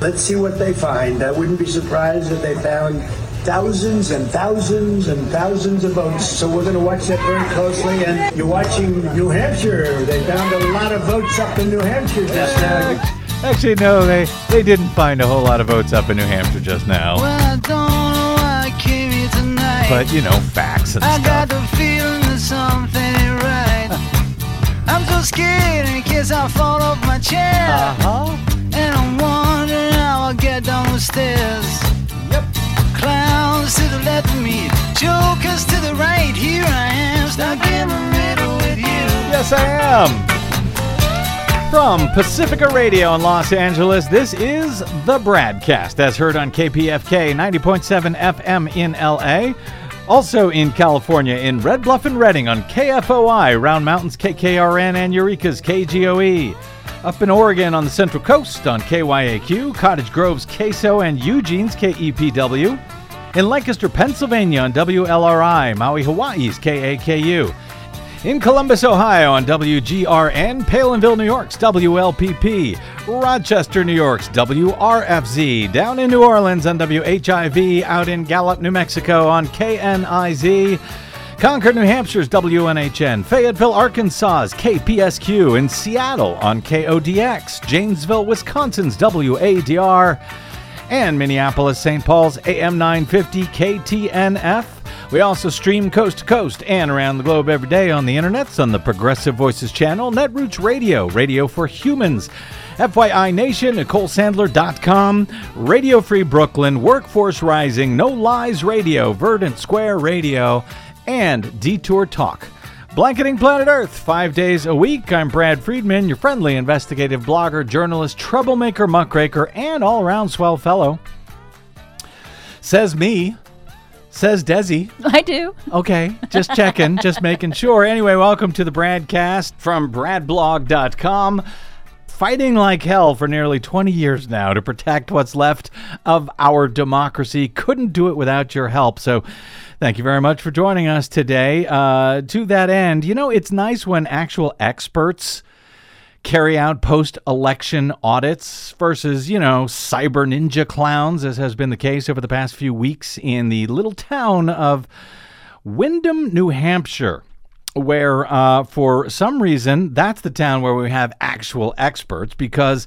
Let's see what they find. I wouldn't be surprised if they found thousands and thousands and thousands of votes. So we're going to watch that very closely. And you're watching New Hampshire. They found a lot of votes up in New Hampshire just now. Actually, no, they didn't find a whole lot of votes up in New Hampshire just now. Well, I don't know why I came here tonight. But, you know, facts and I stuff. got the feeling that something ain't right. I'm so scared in case I fall off my chair. Uh-huh. And I'm wondering how I'll get down the stairs. Yep. Clowns to the left of me, jokers to the right. Here I am, stuck in the middle with you. Yes, I am. From Pacifica Radio in Los Angeles, this is The Bradcast, as heard on KPFK 90.7 FM in LA. Also in California, in Red Bluff and Redding on KFOI, Round Mountains KKRN, and Eureka's KGOE. Up in Oregon on the Central Coast on KYAQ, Cottage Grove's KSO, and Eugene's KEPW. In Lancaster, Pennsylvania on WLRI, Maui, Hawaii's KAKU. In Columbus, Ohio on WGRN, Palinville, New York's WLPP, Rochester, New York's WRFZ, down in New Orleans on WHIV, out in Gallup, New Mexico on KNIZ, Concord, New Hampshire's WNHN, Fayetteville, Arkansas's KPSQ, in Seattle on KODX, Janesville, Wisconsin's WADR, and Minneapolis, St. Paul's AM 950 KTNF. We also stream coast to coast and around the globe every day on the internets on the Progressive Voices channel, Netroots Radio, Radio for Humans, FYI Nation, NicoleSandler.com, Radio Free Brooklyn, Workforce Rising, No Lies Radio, Verdant Square Radio, and Detour Talk. Blanketing Planet Earth 5 days a week. I'm Brad Friedman, your friendly investigative blogger, journalist, troublemaker, muckraker, and all-around swell fellow. Says me. Says Desi. I do. Okay, just checking, just making sure. Anyway, welcome to the Bradcast from bradblog.com. Fighting like hell for nearly 20 years now to protect what's left of our democracy. Couldn't do it without your help. So thank you very much for joining us today. To that end, you know, it's nice when actual experts carry out post-election audits versus, you know, cyber ninja clowns, as has been the case over the past few weeks in the little town of Windham, New Hampshire, where for some reason, that's the town where we have actual experts, because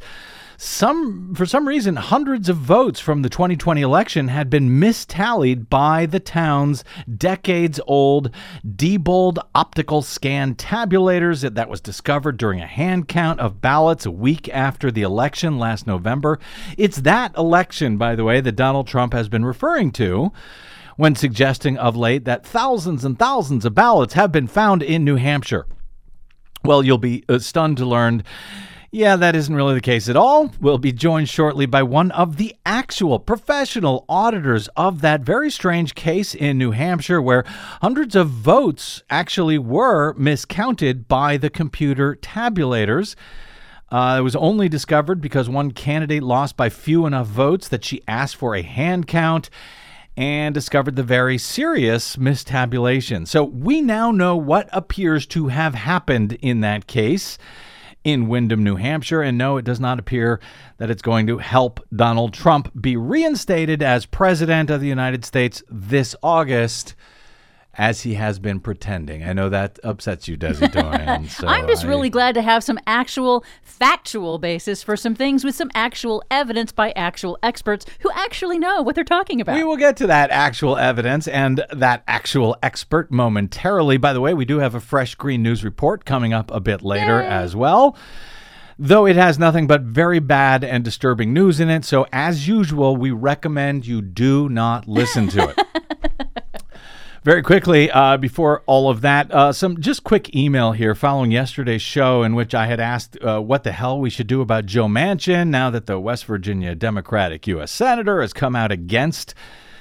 for some reason, hundreds of votes from the 2020 election had been mistallied by the town's decades-old Diebold optical scan tabulators that was discovered during a hand count of ballots a week after the election last November. It's that election, by the way, that Donald Trump has been referring to when suggesting of late that thousands and thousands of ballots have been found in New Hampshire. Well, you'll be stunned to learn, yeah, that isn't really the case at all. We'll be joined shortly by one of the actual professional auditors of that very strange case in New Hampshire where hundreds of votes actually were miscounted by the computer tabulators. It was only discovered because one candidate lost by few enough votes that she asked for a hand count and discovered the very serious mistabulation. So we now know what appears to have happened in that case in Windham, New Hampshire, and no, it does not appear that it's going to help Donald Trump be reinstated as president of the United States this August, as he has been pretending. I know that upsets you, Desi Doyen. So I'm just really glad to have some actual factual basis for some things with some actual evidence by actual experts who actually know what they're talking about. We will get to that actual evidence and that actual expert momentarily. By the way, we do have a fresh Green News report coming up a bit later as well, though it has nothing but very bad and disturbing news in it. So as usual, we recommend you do not listen to it. Very quickly, before all of that, some just quick email here following yesterday's show in which I had asked what the hell we should do about Joe Manchin now that the West Virginia Democratic U.S. Senator has come out against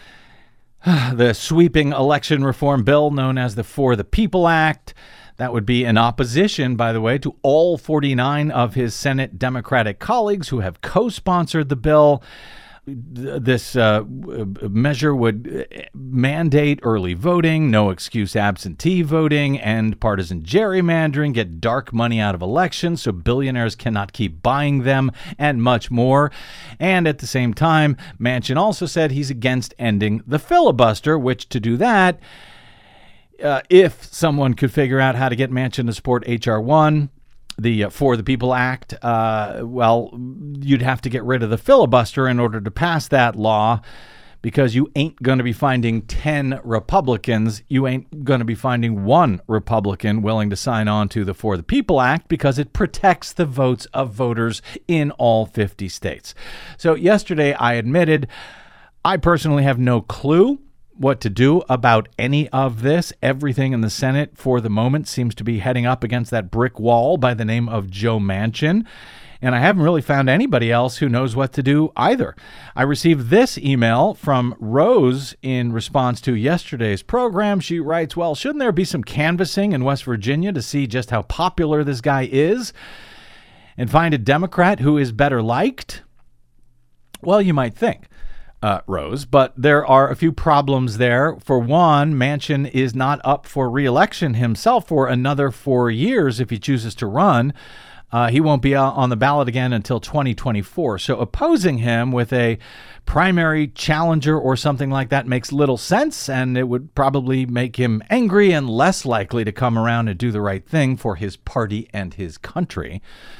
the sweeping election reform bill known as the For the People Act. That would be in opposition, by the way, to all 49 of his Senate Democratic colleagues who have co-sponsored the bill. This measure would mandate early voting, no excuse absentee voting, end partisan gerrymandering, get dark money out of elections so billionaires cannot keep buying them, and much more. And at the same time, Manchin also said he's against ending the filibuster, which to do that, if someone could figure out how to get Manchin to support H.R. 1, the For the People Act, you'd have to get rid of the filibuster in order to pass that law, because you ain't going to be finding 10 Republicans. You ain't going to be finding one Republican willing to sign on to the For the People Act, because it protects the votes of voters in all 50 states. So yesterday I admitted I personally have no clue what to do about any of this. Everything in the Senate for the moment seems to be heading up against that brick wall by the name of Joe Manchin. And I haven't really found anybody else who knows what to do either. I received this email from Rose in response to yesterday's program. She writes, well, shouldn't there be some canvassing in West Virginia to see just how popular this guy is and find a Democrat who is better liked? Well, you might think, Rose, but there are a few problems there. For one, Manchin is not up for re-election himself for another 4 years if he chooses to run. He won't be on the ballot again until 2024. So opposing him with a primary challenger or something like that makes little sense, and it would probably make him angry and less likely to come around and do the right thing for his party and his country.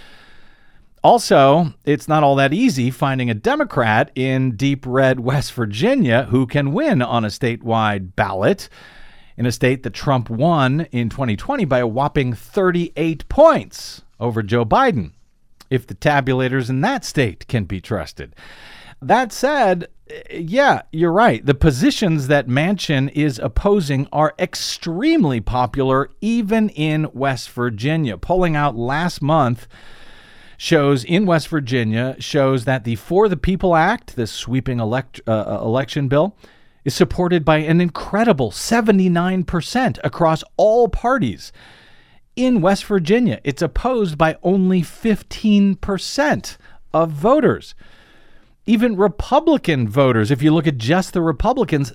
Also, it's not all that easy finding a Democrat in deep red West Virginia who can win on a statewide ballot in a state that Trump won in 2020 by a whopping 38 points over Joe Biden, if the tabulators in that state can be trusted. That said, yeah, you're right. The positions that Manchin is opposing are extremely popular even in West Virginia. Polling out last month shows in West Virginia shows that the For the People Act, this sweeping election bill, is supported by an incredible 79% across all parties. In West Virginia, it's opposed by only 15% of voters. Even Republican voters, if you look at just the Republicans,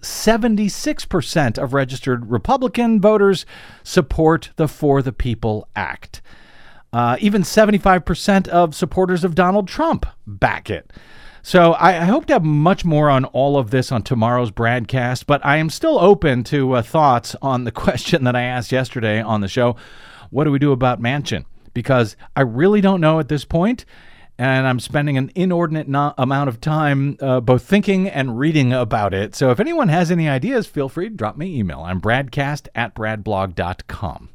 76% of registered Republican voters support the For the People Act. Even 75% of supporters of Donald Trump back it. So I hope to have much more on all of this on tomorrow's broadcast, but I am still open to thoughts on the question that I asked yesterday on the show. What do we do about Manchin? Because I really don't know at this point, and I'm spending an inordinate amount of time both thinking and reading about it. So if anyone has any ideas, feel free to drop me an email. I'm bradcast@bradblog.com.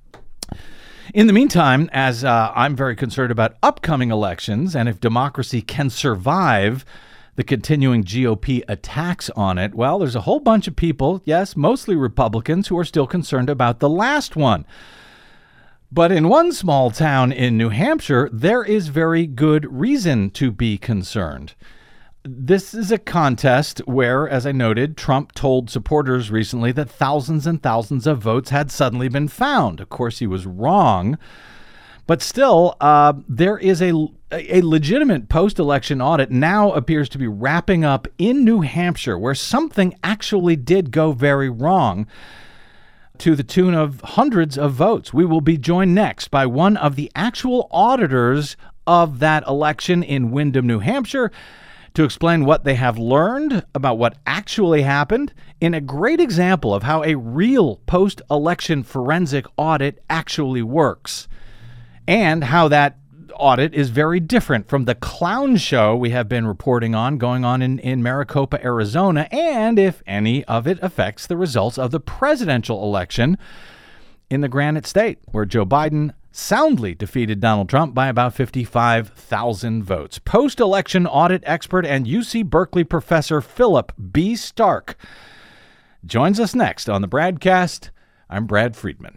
In the meantime, as I'm very concerned about upcoming elections and if democracy can survive the continuing GOP attacks on it, well, there's a whole bunch of people, yes, mostly Republicans, who are still concerned about the last one. But in one small town in New Hampshire, there is very good reason to be concerned. This is a contest where, as I noted, Trump told supporters recently that thousands and thousands of votes had suddenly been found. Of course, he was wrong. But still, there is a legitimate post-election audit now appears to be wrapping up in New Hampshire, where something actually did go very wrong to the tune of hundreds of votes. We will be joined next by one of the actual auditors of that election in Windham, New Hampshire, to explain what they have learned about what actually happened in a great example of how a real post-election forensic audit actually works, and how that audit is very different from the clown show we have been reporting on going on in Maricopa, Arizona, and if any of it affects the results of the presidential election in the Granite State, where Joe Biden soundly defeated Donald Trump by about 55,000 votes. Post-election audit expert and UC Berkeley professor Philip B. Stark joins us next on the Bradcast. I'm Brad Friedman.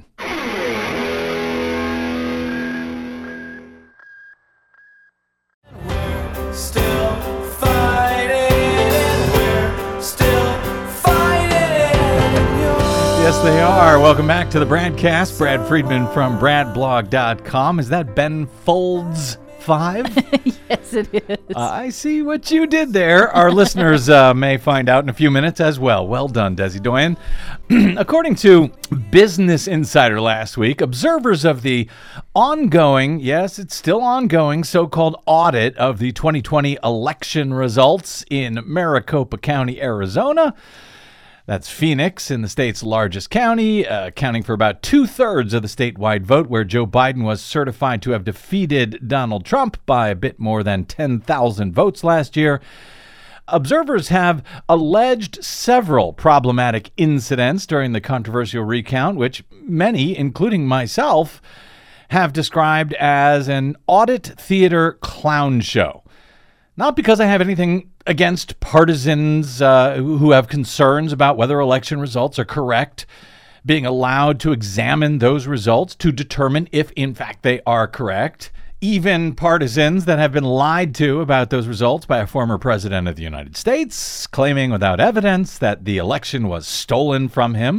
Yes, they are. Welcome back to the Bradcast. Brad Friedman from bradblog.com. Is that Ben Folds 5? Yes, it is. I see what you did there. Our listeners may find out in a few minutes as well. Well done, Desi Doyen. According to Business Insider last week, observers of the ongoing, yes, it's still ongoing, so-called audit of the 2020 election results in Maricopa County, Arizona. That's Phoenix in the state's largest county, accounting for about 2/3 of the statewide vote, where Joe Biden was certified to have defeated Donald Trump by a bit more than 10,000 votes last year. Observers have alleged several problematic incidents during the controversial recount, which many, including myself, have described as an audit theater clown show. Not because I have anything against partisans who have concerns about whether election results are correct, being allowed to examine those results to determine if, in fact, they are correct. Even partisans that have been lied to about those results by a former president of the United States, claiming without evidence that the election was stolen from him.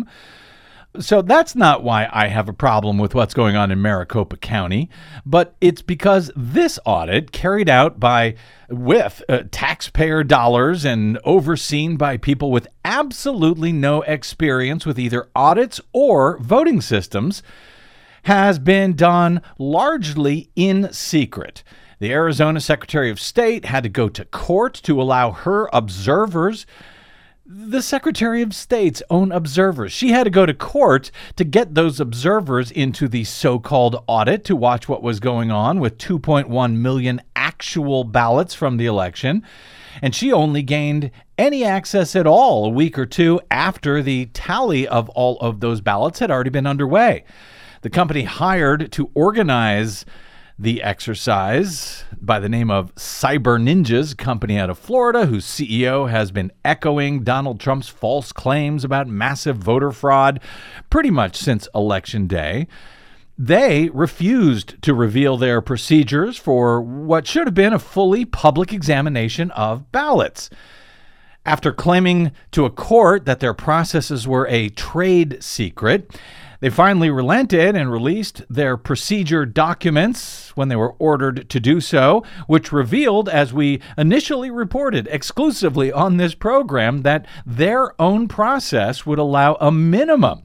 So that's not why I have a problem with what's going on in Maricopa County, but it's because this audit, carried out with taxpayer dollars and overseen by people with absolutely no experience with either audits or voting systems, has been done largely in secret. The Arizona Secretary of State had to go to court to allow her observers, the Secretary of State's own observers. She had to go to court to get those observers into the so-called audit to watch what was going on with 2.1 million actual ballots from the election. And she only gained any access at all a week or two after the tally of all of those ballots had already been underway. The company hired to organize the exercise by the name of Cyber Ninjas, company out of Florida, whose CEO has been echoing Donald Trump's false claims about massive voter fraud pretty much since Election Day. They refused to reveal their procedures for what should have been a fully public examination of ballots. After claiming to a court that their processes were a trade secret, they finally relented and released their procedure documents when they were ordered to do so, which revealed, as we initially reported exclusively on this program, that their own process would allow a minimum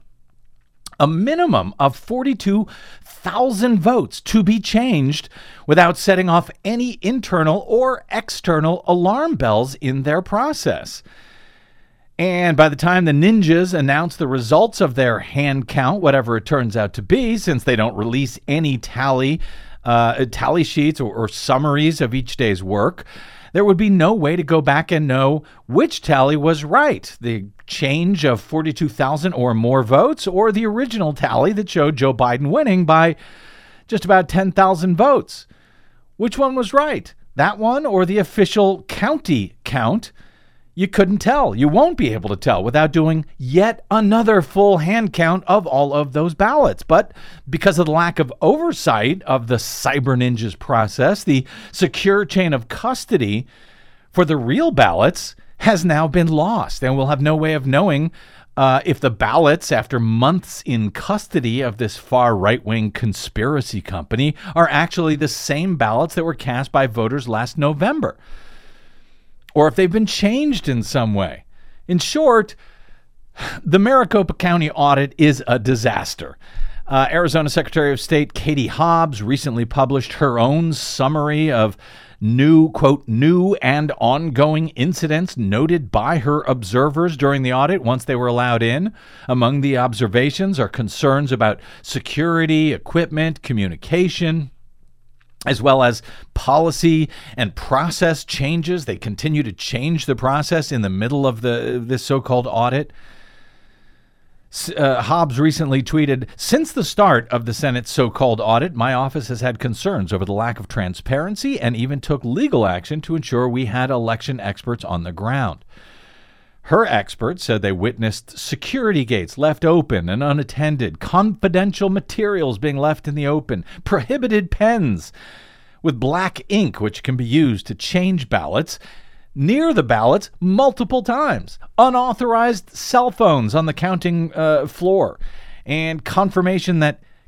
of 42,000 votes to be changed without setting off any internal or external alarm bells in their process. And by the time the ninjas announce the results of their hand count, whatever it turns out to be, since they don't release any tally sheets or summaries of each day's work, there would be no way to go back and know which tally was right, the change of 42,000 or more votes, or the original tally that showed Joe Biden winning by just about 10,000 votes. Which one was right? That one or the official county count? You couldn't tell. You won't be able to tell without doing yet another full hand count of all of those ballots. But because of the lack of oversight of the Cyber Ninjas process, the secure chain of custody for the real ballots has now been lost. And we'll have no way of knowing if the ballots, after months in custody of this far right-wing conspiracy company, are actually the same ballots that were cast by voters last November, or if they've been changed in some way. In short, the Maricopa County audit is a disaster. Arizona Secretary of State Katie Hobbs recently published her own summary of quote, new and ongoing incidents noted by her observers during the audit once they were allowed in. Among the observations are concerns about security, equipment, communication, as well as policy and process changes. They continue to change the process in the middle of this so-called audit. Hobbs recently tweeted, "Since the start of the Senate's so-called audit, my office has had concerns over the lack of transparency and even took legal action to ensure we had election experts on the ground." Her experts said they witnessed security gates left open and unattended, confidential materials being left in the open, prohibited pens with black ink which can be used to change ballots near the ballots multiple times, unauthorized cell phones on the counting floor, and confirmation that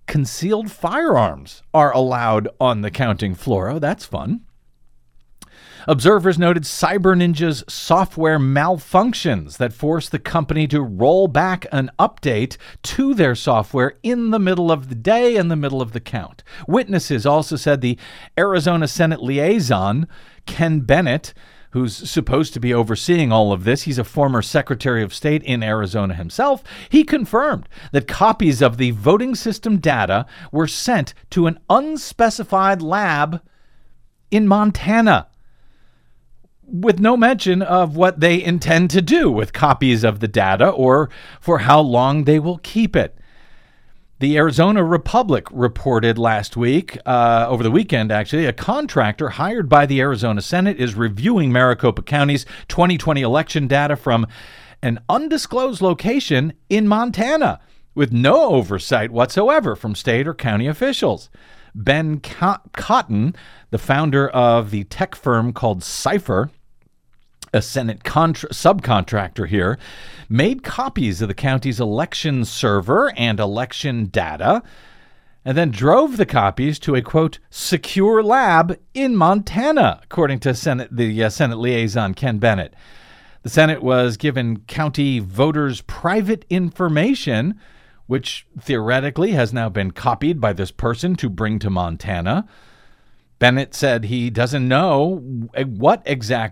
concealed firearms are allowed on the counting floor. Oh, that's fun. Observers noted CyberNinja's software malfunctions that forced the company to roll back an update to their software in the middle of the day, in the middle of the count. Witnesses also said the Arizona Senate liaison, Ken Bennett, who's supposed to be overseeing all of this, he's a former Secretary of State in Arizona himself, he confirmed that copies of the voting system data were sent to an unspecified lab in Montana, with no mention of what they intend to do with copies of the data or for how long they will keep it. The Arizona Republic reported last week, over the weekend actually, a contractor hired by the Arizona Senate is reviewing Maricopa County's 2020 election data from an undisclosed location in Montana with no oversight whatsoever from state or county officials. Ben Cotton, the founder of the tech firm called Cipher, a Senate subcontractor here, made copies of the county's election server and election data, and then drove the copies to a, quote, secure lab in Montana, according to the Senate liaison, Ken Bennett. The Senate was given county voters' private information, which theoretically has now been copied by this person to bring to Montana. Bennett said he doesn't know what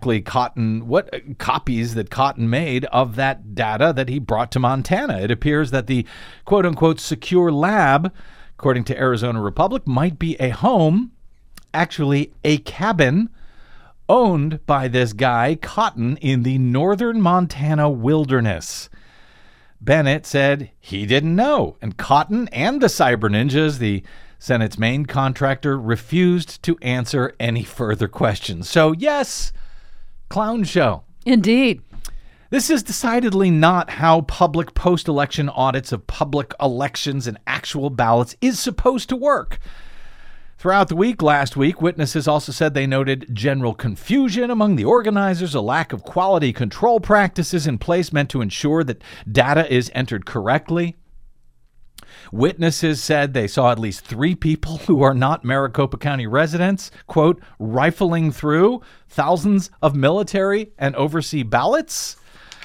copies that Cotton made of that data that he brought to Montana. It appears that the quote-unquote secure lab, according to Arizona Republic, might be a home, actually a cabin, owned by this guy, Cotton, in the northern Montana wilderness. Bennett said he didn't know, and Cotton and the CyberNinjas, the Senate's main contractor, refused to answer any further questions. So yes, clown show. Indeed. This is decidedly not how public post-election audits of public elections and actual ballots is supposed to work. Throughout the week, last week, witnesses also said they noted general confusion among the organizers, a lack of quality control practices in place meant to ensure that data is entered correctly. Witnesses said they saw at least 3 people who are not Maricopa County residents, quote, rifling through thousands of military and overseas ballots.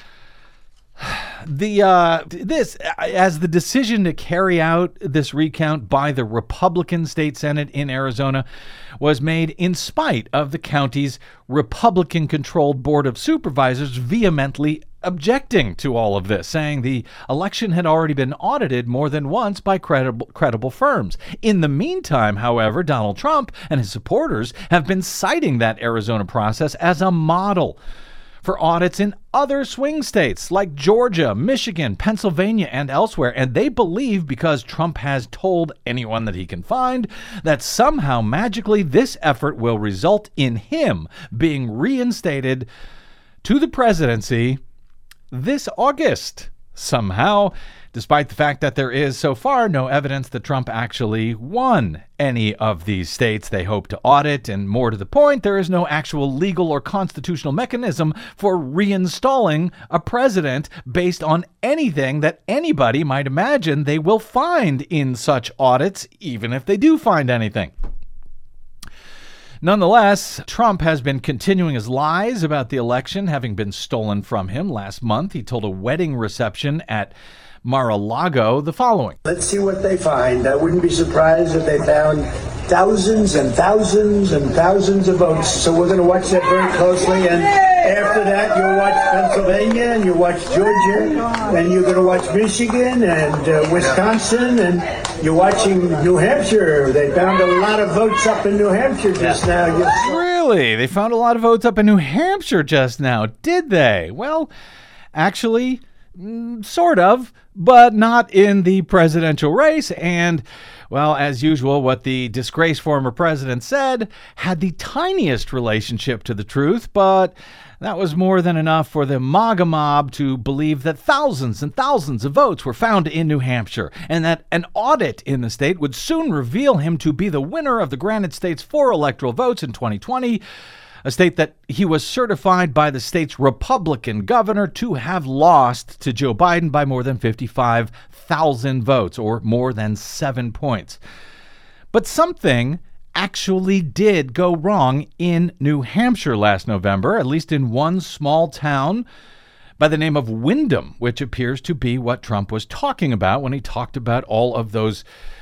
As the decision to carry out this recount by the Republican State Senate in Arizona was made in spite of the county's Republican-controlled Board of Supervisors vehemently objecting to all of this, saying the election had already been audited more than once by credible firms. In the meantime, however, Donald Trump and his supporters have been citing that Arizona process as a model for audits in other swing states like Georgia, Michigan, Pennsylvania, and elsewhere. And they believe, because Trump has told anyone that he can find, that somehow magically this effort will result in him being reinstated to the presidency this August. Somehow, despite the fact that there is so far no evidence that Trump actually won any of these states they hope to audit, and more to the point, there is no actual legal or constitutional mechanism for reinstalling a president based on anything that anybody might imagine they will find in such audits, even if they do find anything. Nonetheless, Trump has been continuing his lies about the election having been stolen from him. Last month, he told a wedding reception at Mar-a-Lago the following. Let's see what they find. I wouldn't be surprised if they found thousands and thousands and thousands of votes. So we're going to watch that very closely. And after that, you'll watch Pennsylvania and you'll watch Georgia and you're going to watch Michigan and Wisconsin, and you're watching New Hampshire. They found a lot of votes up in New Hampshire just now. Really? They found a lot of votes up in New Hampshire just now, did they? Well, actually, sort of, but not in the presidential race. And, well, as usual, what the disgraced former president said had the tiniest relationship to the truth, but that was more than enough for the MAGA mob to believe that thousands and thousands of votes were found in New Hampshire, and that an audit in the state would soon reveal him to be the winner of the granted state's 4 electoral votes in 2020, a state that he was certified by the state's Republican governor to have lost to Joe Biden by more than 55,000 10,000 votes, or more than 7 points. But something actually did go wrong in New Hampshire last November, at least in one small town by the name of Windham, which appears to be what Trump was talking about when he talked about all of those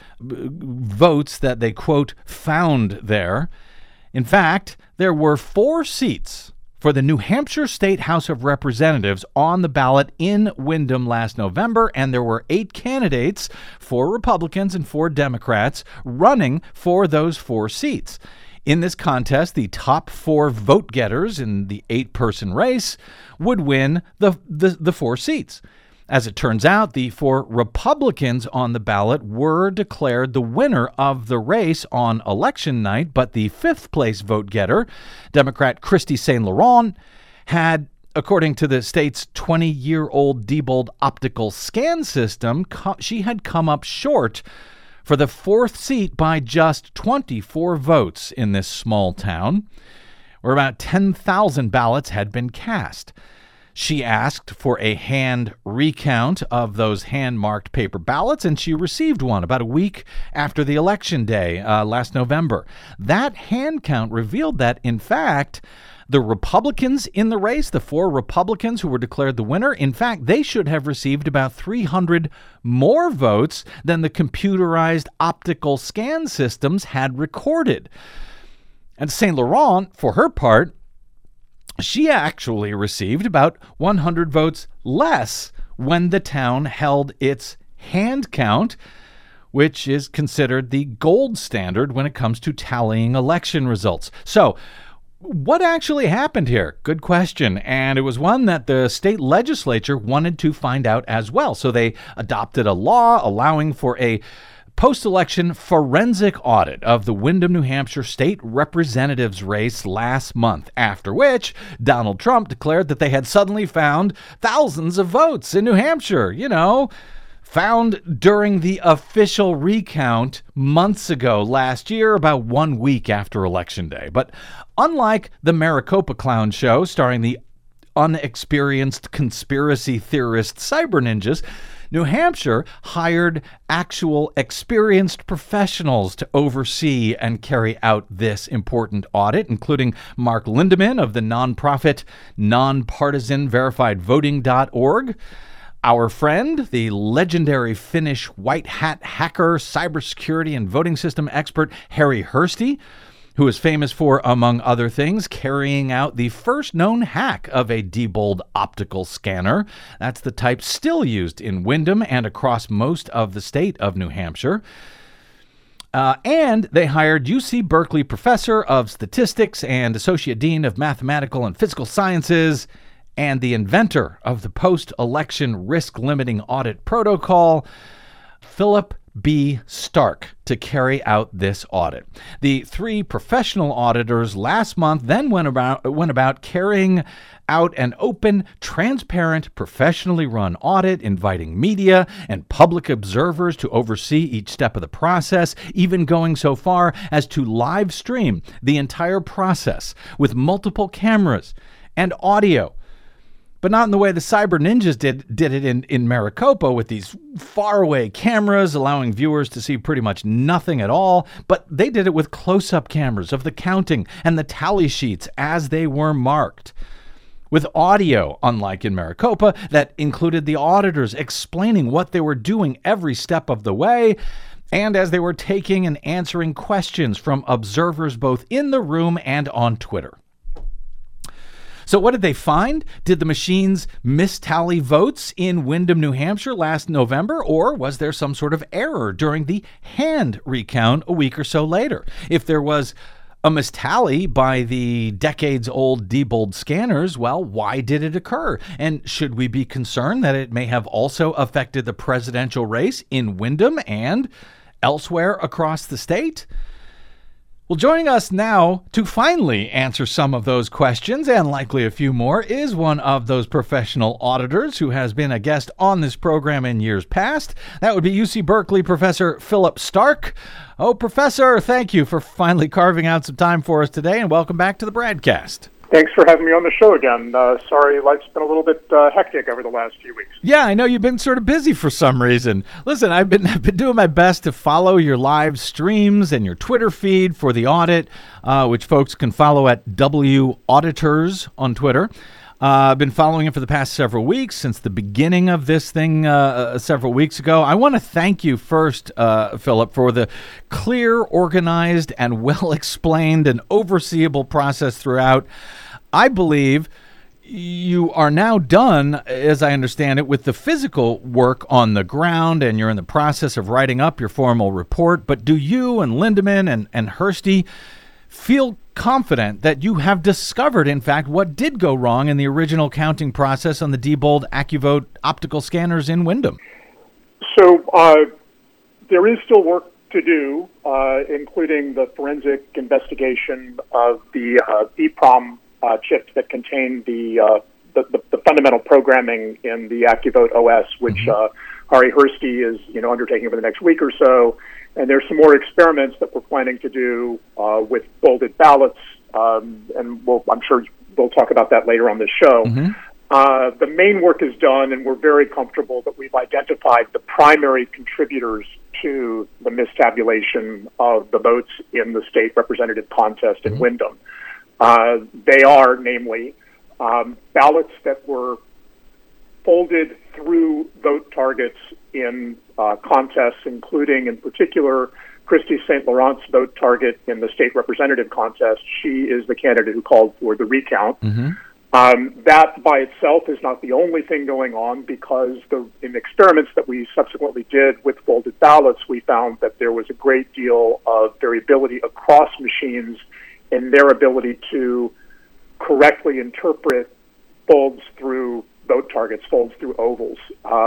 votes that they, quote, found there. In fact, there were 4 seats for the New Hampshire State House of Representatives on the ballot in Windham last November, and there were 8 candidates, 4 Republicans and 4 Democrats, running for those 4 seats. In this contest, the top 4 vote getters in the 8-person race would win the 4 seats. As it turns out, the 4 Republicans on the ballot were declared the winner of the race on election night, but the 5th-place vote getter, Democrat Kristi St. Laurent, had, according to the state's 20-year-old Diebold optical scan system, she had come up short for the 4th seat by just 24 votes in this small town, where about 10,000 ballots had been cast. She asked for a hand recount of those hand-marked paper ballots, and she received one about a week after the election day last November. That hand count revealed that, in fact, the Republicans in the race, the 4 Republicans who were declared the winner, in fact, they should have received about 300 more votes than the computerized optical scan systems had recorded. And St. Laurent, for her part, she actually received about 100 votes less when the town held its hand count, which is considered the gold standard when it comes to tallying election results. So, what actually happened here? Good question. And it was one that the state legislature wanted to find out as well. So they adopted a law allowing for a post-election forensic audit of the Windham, New Hampshire state representatives race last month, after which Donald Trump declared that they had suddenly found thousands of votes in New Hampshire, found during the official recount months ago last year, about 1 week after Election Day. But unlike the Maricopa Clown Show starring the unexperienced conspiracy theorist cyber ninjas, New Hampshire hired actual experienced professionals to oversee and carry out this important audit, including Mark Lindemann of the nonprofit nonpartisan verifiedvoting.org, our friend, the legendary Finnish white hat hacker, cybersecurity and voting system expert Harry Hursty, who is famous for, among other things, carrying out the first known hack of a Diebold optical scanner. That's the type still used in Windham and across most of the state of New Hampshire. And they hired UC Berkeley professor of statistics and associate dean of mathematical and physical sciences and the inventor of the post-election risk-limiting audit protocol, Philip B. Stark, to carry out this audit. The 3 professional auditors last month then went about carrying out an open, transparent, professionally run audit, inviting media and public observers to oversee each step of the process, even going so far as to live stream the entire process with multiple cameras and audio. But not in the way the cyber ninjas did it in Maricopa, with these faraway cameras allowing viewers to see pretty much nothing at all. But they did it with close-up cameras of the counting and the tally sheets as they were marked, with audio, unlike in Maricopa, that included the auditors explaining what they were doing every step of the way, and as they were taking and answering questions from observers both in the room and on Twitter. So what did they find? Did the machines mistally votes in Windham, New Hampshire last November, or was there some sort of error during the hand recount a week or so later? If there was a mistally by the decades-old Diebold scanners, well, why did it occur? And should we be concerned that it may have also affected the presidential race in Windham and elsewhere across the state? Well, joining us now to finally answer some of those questions, and likely a few more, is one of those professional auditors who has been a guest on this program in years past. That would be UC Berkeley Professor Philip Stark. Oh, Professor, thank you for finally carving out some time for us today, and welcome back to the Bradcast. Thanks for having me on the show again. Sorry, life's been a little bit hectic over the last few weeks. Yeah, I know you've been sort of busy for some reason. Listen, I've been doing my best to follow your live streams and your Twitter feed for the audit, which folks can follow at W Auditors on Twitter. I've been following it for the past several weeks, since the beginning of this thing several weeks ago. I want to thank you first, Philip, for the clear, organized, and well-explained and overseeable process throughout. I believe you are now done, as I understand it, with the physical work on the ground, and you're in the process of writing up your formal report. But do you and Lindemann and Hursty feel confident that you have discovered, in fact, what did go wrong in the original counting process on the Diebold AccuVote optical scanners in Wyndham? So there is still work to do, including the forensic investigation of the EEPROM chips that contain the fundamental programming in the AccuVote OS, which Ari Hursty is undertaking over the next week or so. And there's some more experiments that we're planning to do with folded ballots, and I'm sure we'll talk about that later on the show. The main work is done, and we're very comfortable that we've identified the primary contributors to the mistabulation of the votes in the state representative contest in Wyndham. They are, namely, ballots that were folded through vote targets in contests, including, in particular, Christy St. Laurent's vote target in the state representative contest. She is the candidate who called for the recount. That by itself is not the only thing going on, because in experiments that we subsequently did with folded ballots, we found that there was a great deal of variability across machines in their ability to correctly interpret folds through vote targets, folds through ovals.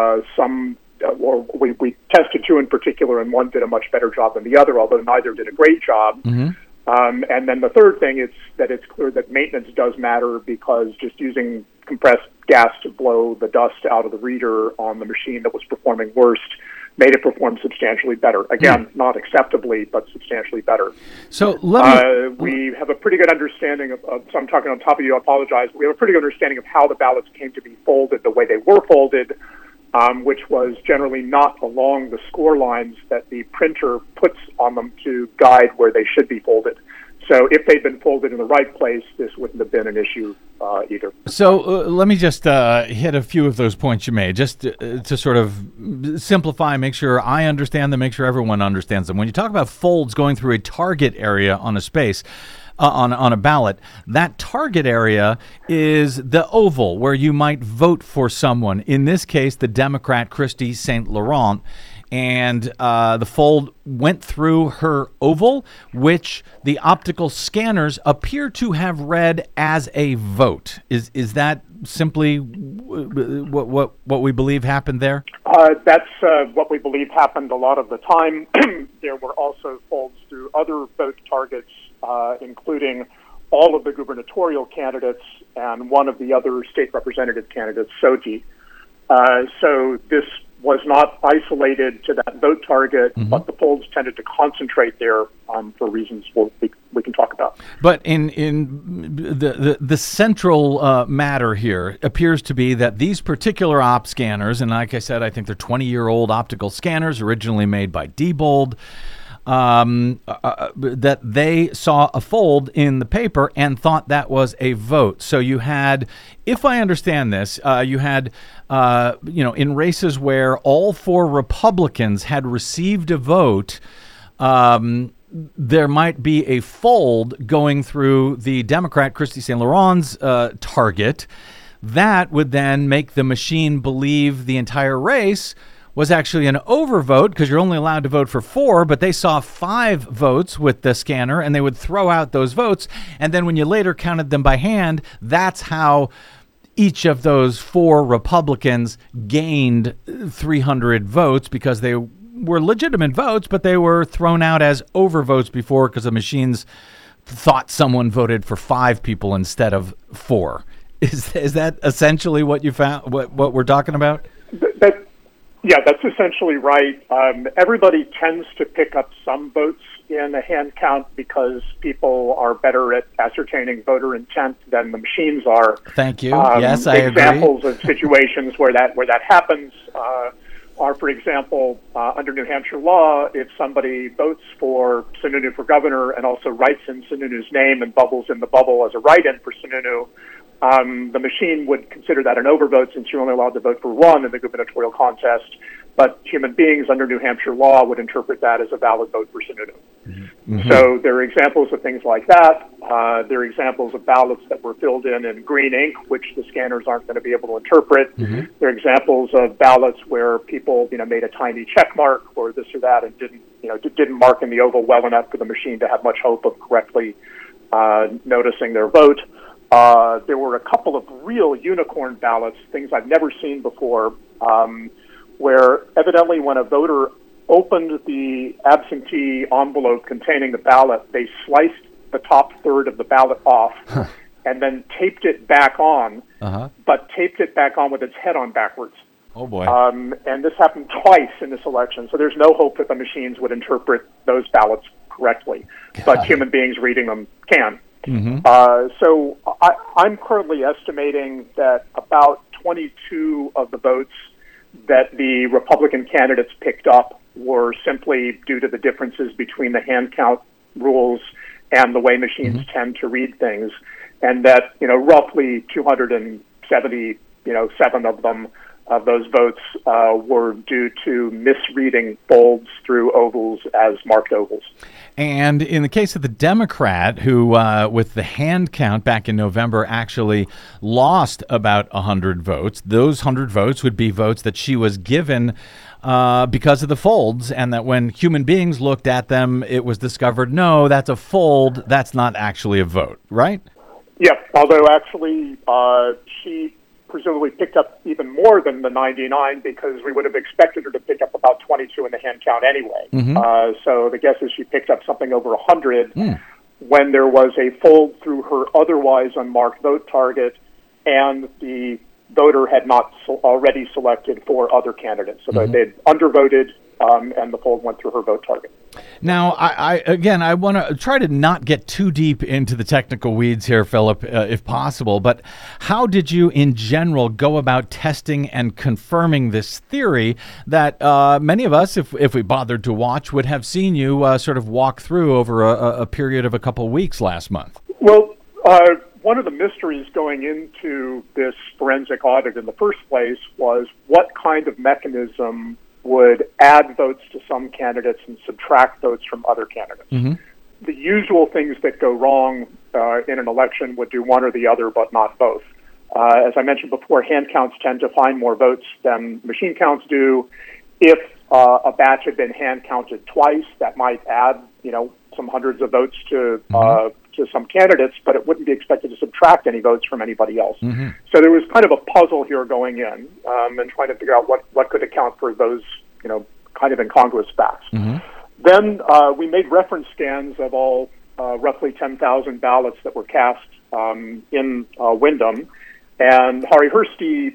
We tested two in particular, and one did a much better job than the other, although neither did a great job. And then the third thing is that it's clear that maintenance does matter, because just using compressed gas to blow the dust out of the reader on the machine that was performing worst made it perform substantially better. Again, not acceptably, but substantially better. So we have a pretty good understanding of, so I'm talking on top of you, I apologize. We have a pretty good understanding of how the ballots came to be folded the way they were folded, which was generally not along the score lines that the printer puts on them to guide where they should be folded. So if they'd been folded in the right place, this wouldn't have been an issue either. So let me just hit a few of those points you made, just to sort of simplify, make sure I understand them, make sure everyone understands them. When you talk about folds going through a target area on a space, on a ballot, that target area is the oval where you might vote for someone. In this case, the Democrat Christy St. Laurent. And the fold went through her oval, which the optical scanners appear to have read as a vote. Is that simply what we believe happened there? That's what we believe happened a lot of the time. There were also folds through other vote targets, including all of the gubernatorial candidates and one of the other state representative candidates, Soji. So this was not isolated to that vote target, but the folds tended to concentrate there for reasons we can talk about. But in the central matter here appears to be that these particular op scanners, and like I said, I think they're 20-year-old optical scanners originally made by Diebold, that they saw a fold in the paper and thought that was a vote. So you had, if I understand this, you had, in races where all four Republicans had received a vote, there might be a fold going through the Democrat Christy St. Laurent's target. That would then make the machine believe the entire race was actually an overvote, because you're only allowed to vote for 4, but they saw 5 votes with the scanner, and they would throw out those votes. And then when you later counted them by hand, that's how each of those 4 Republicans gained 300 votes, because they were legitimate votes, but they were thrown out as overvotes before because the machines thought someone voted for 5 people instead of 4. Is that essentially what you found? What we're talking about? Yeah, that's essentially right. Everybody tends to pick up some votes in a hand count because people are better at ascertaining voter intent than the machines are. Thank you. Yes, I agree. Examples of situations where that happens are, for example, under New Hampshire law, if somebody votes for Sununu for governor and also writes in Sununu's name and bubbles in the bubble as a write-in for Sununu, the machine would consider that an overvote since you're only allowed to vote for one in the gubernatorial contest, but human beings under New Hampshire law would interpret that as a valid vote for Sununu. Mm-hmm. So there are examples of things like that. There are examples of ballots that were filled in green ink, which the scanners aren't going to be able to interpret. Mm-hmm. There are examples of ballots where people, made a tiny check mark or this or that and didn't mark in the oval well enough for the machine to have much hope of correctly noticing their vote. There were a couple of real unicorn ballots, things I've never seen before, where evidently when a voter opened the absentee envelope containing the ballot, they sliced the top third of the ballot off and then taped it back on, but taped it back on with its head on backwards. Oh, boy. And this happened twice in this election, so there's no hope that the machines would interpret those ballots correctly, but human beings reading them can. Mm-hmm. So I'm currently estimating that about 22 of the votes that the Republican candidates picked up were simply due to the differences between the hand count rules and the way machines tend to read things, and that roughly 277 of them of those votes were due to misreading folds through ovals as marked ovals. And in the case of the Democrat, who with the hand count back in November actually lost about 100 votes, those 100 votes would be votes that she was given because of the folds, and that when human beings looked at them, it was discovered, no, that's a fold, that's not actually a vote, right? Yeah, although actually she presumably picked up even more than the 99 because we would have expected her to pick up about 22 in the hand count anyway. Mm-hmm. So the guess is she picked up something over 100 when there was a fold through her otherwise unmarked vote target and the voter had not already selected for other candidates. So they'd undervoted and the fold went through her vote target. Now, I want to try to not get too deep into the technical weeds here, Philip, if possible, but how did you, in general, go about testing and confirming this theory that many of us, if we bothered to watch, would have seen you sort of walk through over a period of a couple weeks last month? Well, one of the mysteries going into this forensic audit in the first place was what kind of mechanism would add votes to some candidates and subtract votes from other candidates. Mm-hmm. The usual things that go wrong in an election would do one or the other, but not both. As I mentioned before, hand counts tend to find more votes than machine counts do. If a batch had been hand counted twice, that might add, some hundreds of votes to some candidates, but it wouldn't be expected to subtract any votes from anybody else. Mm-hmm. So there was kind of a puzzle here going in, and trying to figure out what could account for those, kind of incongruous facts. Mm-hmm. Then we made reference scans of all roughly 10,000 ballots that were cast in Windham, and Hari Hursty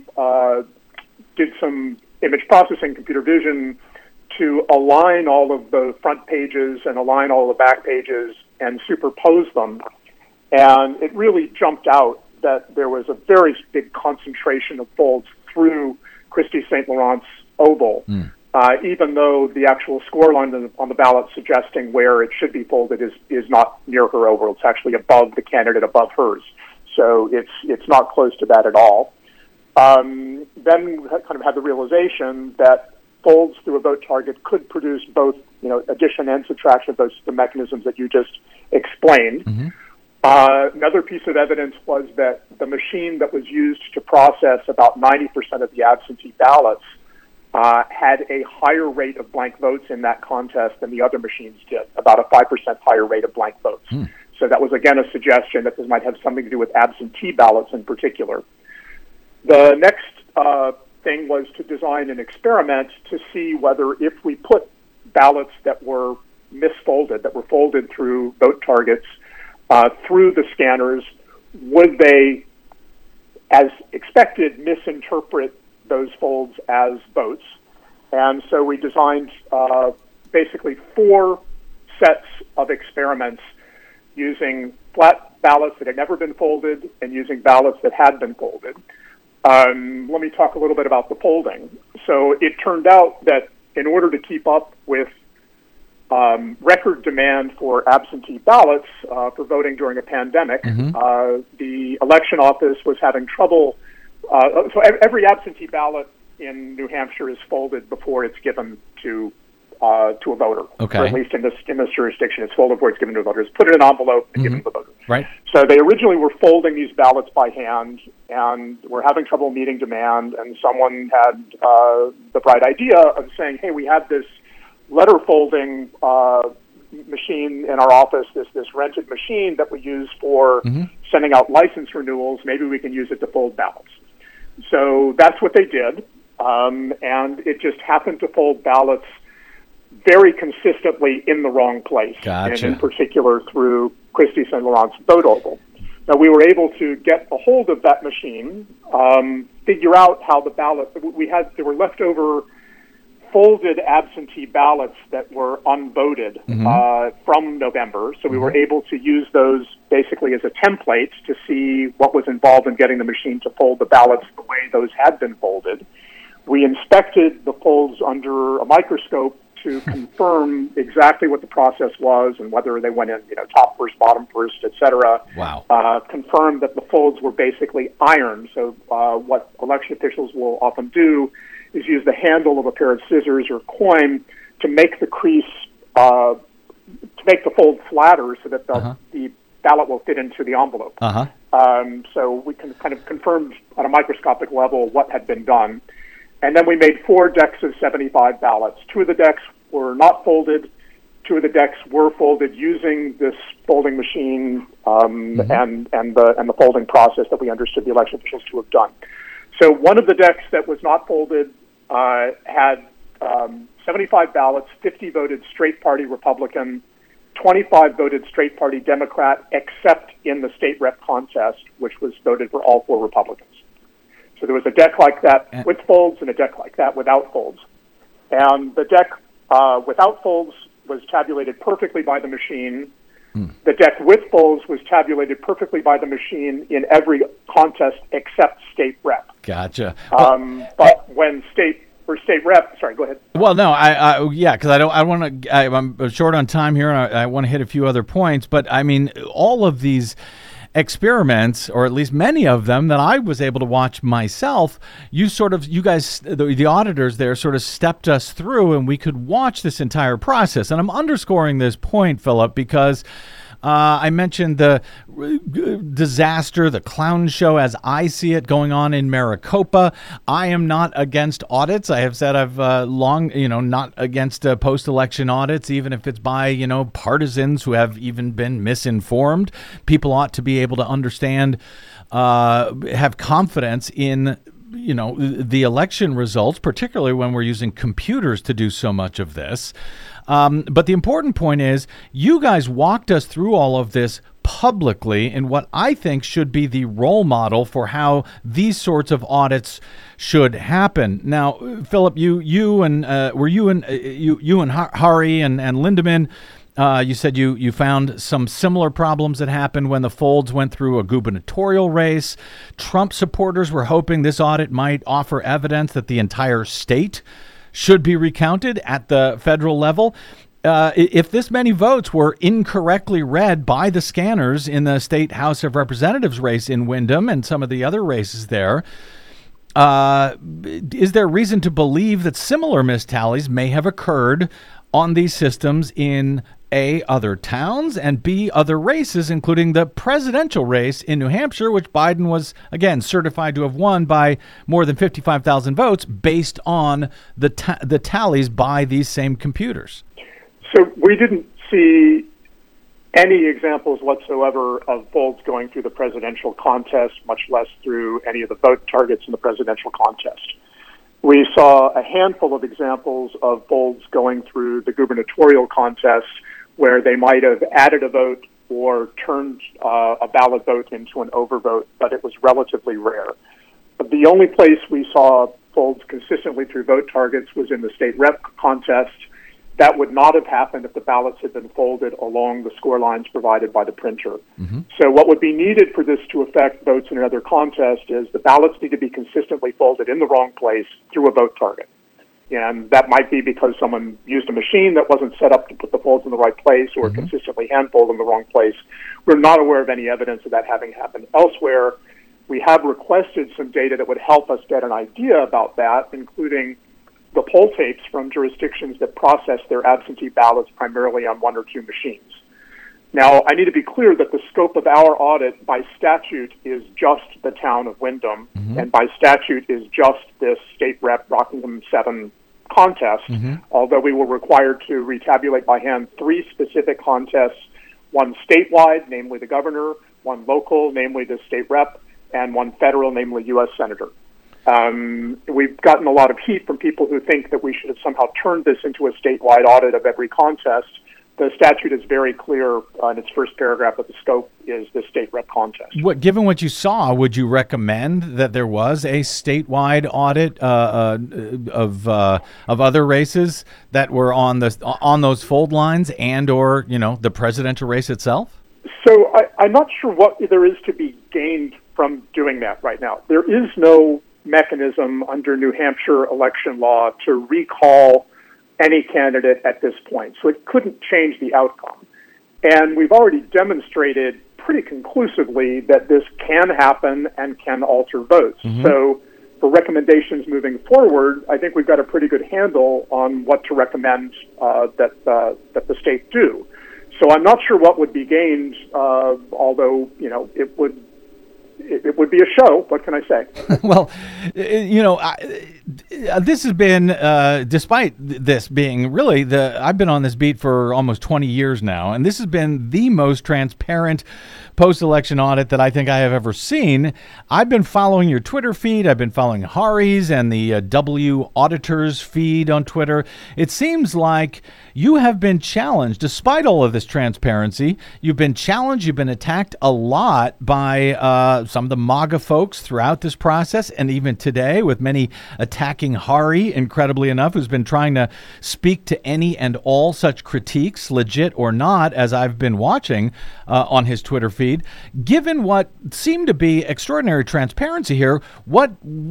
did some image processing, computer vision, to align all of the front pages and align all the back pages and superpose them. And it really jumped out that there was a very big concentration of folds through Christy St. Laurent's oval, even though the actual score line on the ballot suggesting where it should be folded is not near her oval. It's actually above the candidate, above hers. So it's not close to that at all. Then we kind of had the realization that folds through a vote target could produce both, addition and subtraction of the mechanisms that you just explained. Mm-hmm. Another piece of evidence was that the machine that was used to process about 90% of the absentee ballots had a higher rate of blank votes in that contest than the other machines did, about a 5% higher rate of blank votes. So that was, again, a suggestion that this might have something to do with absentee ballots in particular. The next thing was to design an experiment to see whether if we put ballots that were misfolded, that were folded through vote targets, through the scanners, would they, as expected, misinterpret those folds as votes. And so we designed basically 4 sets of experiments using flat ballots that had never been folded and using ballots that had been folded. Let me talk a little bit about the folding. So it turned out that in order to keep up with record demand for absentee ballots for voting during a pandemic, the election office was having trouble. So every absentee ballot in New Hampshire is folded before it's given to a voter. Okay. Or at least in this jurisdiction, it's folded before it's given to a voter. It's put in an envelope and given to the voter. Right. So they originally were folding these ballots by hand and were having trouble meeting demand. And someone had the bright idea of saying, "Hey, we have this letter folding machine in our office, this rented machine that we use for sending out license renewals. Maybe we can use it to fold ballots." So that's what they did, and it just happened to fold ballots very consistently in the wrong place, Gotcha. and in particular through Christie St. Laurent's vote oval. Now, we were able to get a hold of that machine, figure out how the ballot, there were leftover folded absentee ballots that were unvoted from November. So we were able to use those basically as a template to see what was involved in getting the machine to fold the ballots the way those had been folded. We inspected the folds under a microscope to confirm exactly what the process was and whether they went in, top first, bottom first, et cetera. Wow. Confirmed that the folds were basically ironed. So what election officials will often do is use the handle of a pair of scissors or coin to make the crease, to make the fold flatter so that the ballot will fit into the envelope. So we can kind of confirmed on a microscopic level what had been done. And then we made 4 decks of 75 ballots. 2 of the decks were not folded. 2 of the decks were folded using this folding machine and the folding process that we understood the election officials to have done. So one of the decks that was not folded had 75 ballots, 50 voted straight party Republican, 25 voted straight party Democrat, except in the state rep contest, which was voted for all 4 Republicans. So there was a deck like that with folds and a deck like that without folds. And the deck without folds was tabulated perfectly by the machine. The deck with folds was tabulated perfectly by the machine in every contest except state rep. Gotcha. But when state rep, sorry, go ahead. Well, no, because I'm short on time here, and I want to hit a few other points. But I mean, all of these experiments, or at least many of them that I was able to watch myself, you guys, the auditors there, sort of stepped us through, and we could watch this entire process. And I'm underscoring this point, Philip, because I mentioned the disaster, the clown show as I see it going on in Maricopa. I am not against audits. I have said I've not against post-election audits, even if it's by, partisans who have even been misinformed. People ought to be able to understand, have confidence in the election results, particularly when we're using computers to do so much of this. But the important point is you guys walked us through all of this publicly in what I think should be the role model for how these sorts of audits should happen. Now, Philip, you and Hari and Lindemann, you said you found some similar problems that happened when the folds went through a gubernatorial race. Trump supporters were hoping this audit might offer evidence that the entire state should be recounted at the federal level. If this many votes were incorrectly read by the scanners in the state House of Representatives race in Windham and some of the other races there, is there reason to believe that similar mistallies may have occurred on these systems in A, other towns, and B, other races, including the presidential race in New Hampshire, which Biden was, again, certified to have won by more than 55,000 votes based on the tallies by these same computers? So we didn't see any examples whatsoever of folds going through the presidential contest, much less through any of the vote targets in the presidential contest. We saw a handful of examples of folds going through the gubernatorial contest where they might have added a vote or turned a ballot vote into an overvote, but it was relatively rare. But the only place we saw folds consistently through vote targets was in the state rep contest, That would not have happened if the ballots had been folded along the score lines provided by the printer. So what would be needed for this to affect votes in another contest is the ballots need to be consistently folded in the wrong place through a vote target. And that might be because someone used a machine that wasn't set up to put the folds in the right place or consistently hand-fold in the wrong place. We're not aware of any evidence of that having happened elsewhere. We have requested some data that would help us get an idea about that, including the poll tapes from jurisdictions that process their absentee ballots primarily on one or two machines. Now, I need to be clear that the scope of our audit by statute is just the town of Windham, and by statute is just this state rep Rockingham 7 contest, although we were required to retabulate by hand 3 specific contests, one statewide, namely the governor, one local, namely the state rep, and one federal, namely U.S. Senator. We've gotten a lot of heat from people who think that we should have somehow turned this into a statewide audit of every contest. The statute is very clear in its first paragraph that the scope is the state rep contest. Given what you saw, would you recommend that there was a statewide audit of other races that were on those fold lines and or the presidential race itself? So I'm not sure what there is to be gained from doing that right now. There is no mechanism under New Hampshire election law to recall any candidate at this point. So it couldn't change the outcome. And we've already demonstrated pretty conclusively that this can happen and can alter votes. So for recommendations moving forward, I think we've got a pretty good handle on what to recommend that the state do. So I'm not sure what would be gained, although, it would be a show. What can I say? Well, this has been, despite this being really I've been on this beat for almost 20 years now, and this has been the most transparent post-election audit that I think I have ever seen. I've been following your Twitter feed. I've been following Hari's and the W Auditors feed on Twitter. It seems like you have been challenged, despite all of this transparency. You've been challenged. You've been attacked a lot by some of the MAGA folks throughout this process, and even today, with many attacking Hari, incredibly enough, who's been trying to speak to any and all such critiques, legit or not, as I've been watching on his Twitter feed. Given what seemed to be extraordinary transparency here, what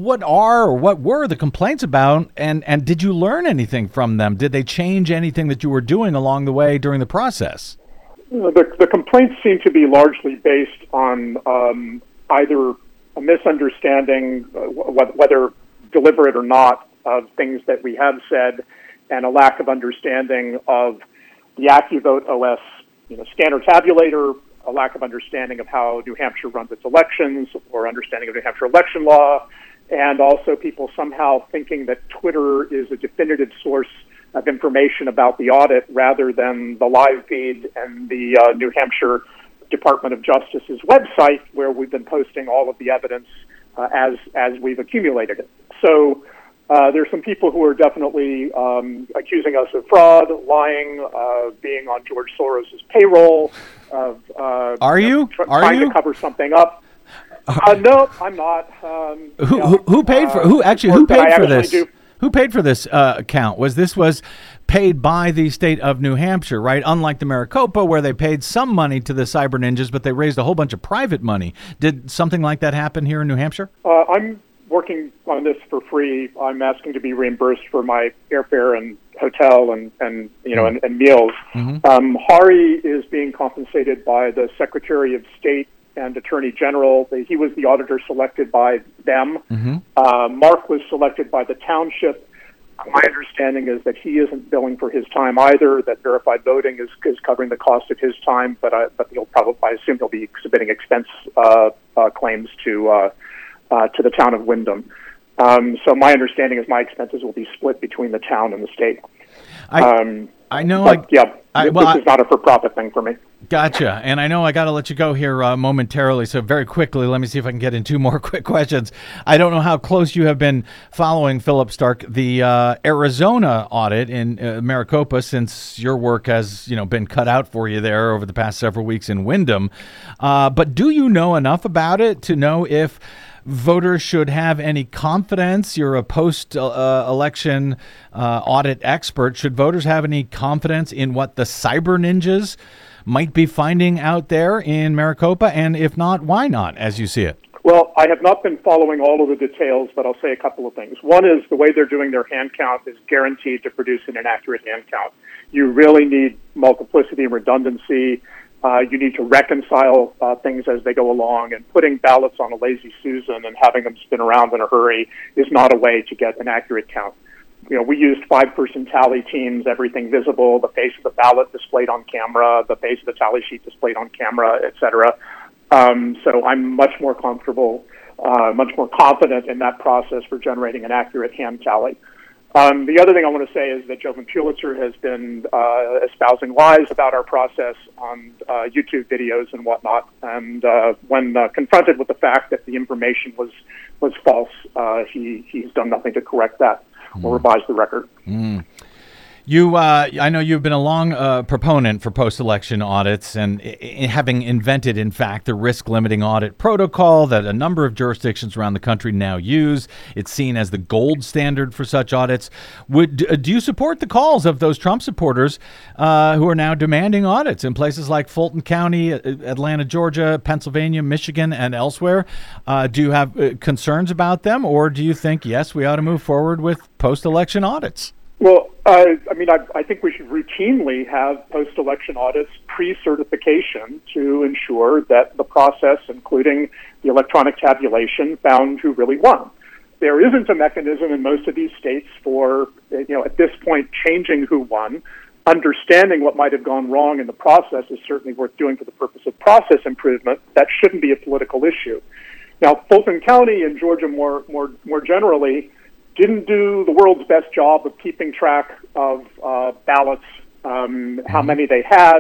were the complaints about, and did you learn anything from them? Did they change anything that you were doing along the way during the process? The complaints seem to be largely based on either a misunderstanding, whether deliberate or not, of things that we have said, and a lack of understanding of the AccuVote OS scanner tabulator, a lack of understanding of how New Hampshire runs its elections, or understanding of New Hampshire election law, and also people somehow thinking that Twitter is a definitive source of information about the audit rather than the live feed and the New Hampshire Department of Justice's website, where we've been posting all of the evidence as we've accumulated it. So there's some people who are definitely accusing us of fraud, lying, being on George Soros's payroll, of trying to cover something up. No, I'm not. Who paid for this? Who paid for this account? Was paid by the state of New Hampshire, right? Unlike the Maricopa, where they paid some money to the cyber ninjas, but they raised a whole bunch of private money. Did something like that happen here in New Hampshire? I'm working on this for free. I'm asking to be reimbursed for my airfare and hotel and meals. Hari is being compensated by the Secretary of State and Attorney General. He was the auditor selected by them. Mark was selected by the township. My understanding is that he isn't billing for his time either, that verified voting is covering the cost of his time, but I assume he'll be submitting expense claims to the town of Windham. So my understanding is my expenses will be split between the town and the state. I know. But this is not a for-profit thing for me. Gotcha. And I know I got to let you go here momentarily. So very quickly, let me see if I can get in two more quick questions. I don't know how close you have been following, Philip Stark, the Arizona audit in Maricopa, since your work has been cut out for you there over the past several weeks in Windham. But do you know enough about it to know if voters should have any confidence? You're a post-election audit expert. Should voters have any confidence in what the cyber ninjas might be finding out there in Maricopa? And if not, why not, as you see it? Well, I have not been following all of the details, but I'll say a couple of things. One is the way they're doing their hand count is guaranteed to produce an inaccurate hand count. You really need multiplicity and redundancy. You need to reconcile things as they go along, and putting ballots on a lazy Susan and having them spin around in a hurry is not a way to get an accurate count. We used 5-person tally teams, everything visible, the face of the ballot displayed on camera, the face of the tally sheet displayed on camera, et cetera. So I'm much more comfortable, much more confident in that process for generating an accurate hand tally. The other thing I want to say is that Jovan Pulitzer has been espousing lies about our process on YouTube videos and whatnot. And when confronted with the fact that the information was false, he's done nothing to correct that or revise the record. I know you've been a long proponent for post-election audits, and having invented, in fact, the risk-limiting audit protocol that a number of jurisdictions around the country now use. It's seen as the gold standard for such audits. Do you support the calls of those Trump supporters who are now demanding audits in places like Fulton County, Atlanta, Georgia, Pennsylvania, Michigan, and elsewhere? Do you have concerns about them, or do you think, yes, we ought to move forward with post-election audits? Well, I think we should routinely have post-election audits pre-certification to ensure that the process, including the electronic tabulation, found who really won. There isn't a mechanism in most of these states for, at this point, changing who won. Understanding what might have gone wrong in the process is certainly worth doing for the purpose of process improvement. That shouldn't be a political issue. Now, Fulton County and Georgia more generally didn't do the world's best job of keeping track of ballots, how many they had.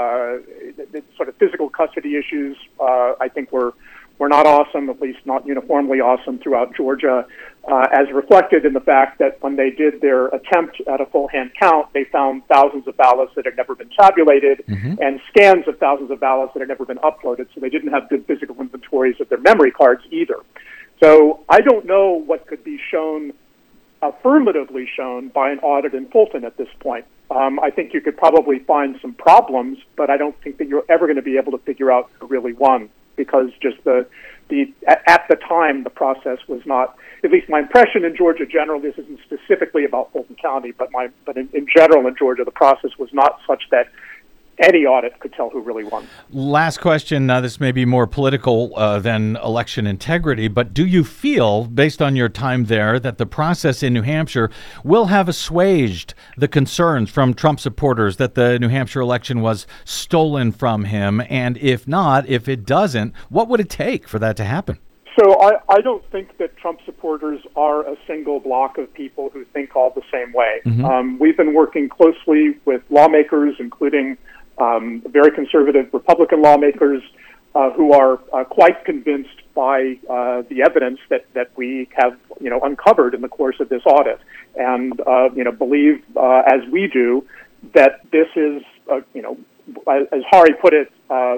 The sort of physical custody issues, I think, were not awesome, at least not uniformly awesome throughout Georgia, as reflected in the fact that when they did their attempt at a full hand count, they found thousands of ballots that had never been tabulated and scans of thousands of ballots that had never been uploaded, so they didn't have good physical inventories of their memory cards either. So I don't know what could be affirmatively shown by an audit in Fulton at this point. I think you could probably find some problems, but I don't think that you're ever going to be able to figure out who really won, because just at the time the process was not, at least my impression in Georgia generally, this isn't specifically about Fulton County, but in general in Georgia the process was not such that any audit could tell who really won. Last question. This may be more political than election integrity, but do you feel, based on your time there, that the process in New Hampshire will have assuaged the concerns from Trump supporters that the New Hampshire election was stolen from him? And if not, if it doesn't, what would it take for that to happen? So I don't think that Trump supporters are a single block of people who think all the same way. We've been working closely with lawmakers, including very conservative Republican lawmakers who are quite convinced by the evidence that we have uncovered in the course of this audit, and believe as we do that this is as Hari put it,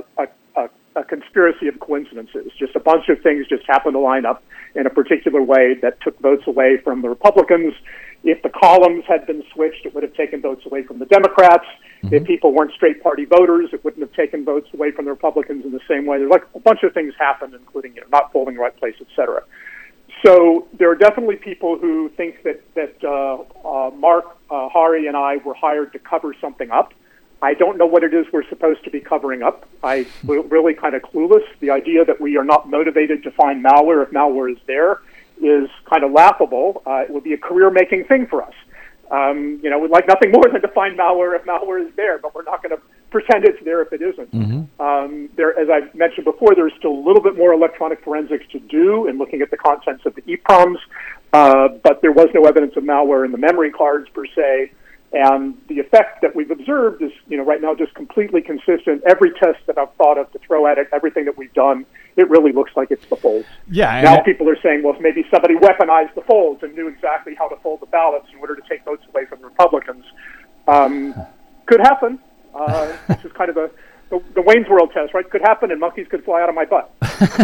a conspiracy of coincidences. Just a bunch of things just happened to line up in a particular way that took votes away from the Republicans. If the columns had been switched, it would have taken votes away from the Democrats. If people weren't straight party voters, it wouldn't have taken votes away from the Republicans in the same way. There's like a bunch of things happened, including not polling the right place, et cetera. So there are definitely people who think that Mark, Hari, and I were hired to cover something up. I don't know what it is we're supposed to be covering up. I'm really kind of clueless. The idea that we are not motivated to find malware if malware is there is kind of laughable. It would be a career-making thing for us. We'd like nothing more than to find malware if malware is there, but we're not going to pretend it's there if it isn't. As I mentioned before, there's still a little bit more electronic forensics to do in looking at the contents of the EEPROMs, but there was no evidence of malware in the memory cards per se. And the effect that we've observed is, right now just completely consistent. Every test that I've thought of to throw at it, everything that we've done, it really looks like it's the folds. Yeah. Now people are saying, well, maybe somebody weaponized the folds and knew exactly how to fold the ballots in order to take votes away from the Republicans. Could happen. This is kind of the Wayne's World test, right? Could happen, and monkeys could fly out of my butt.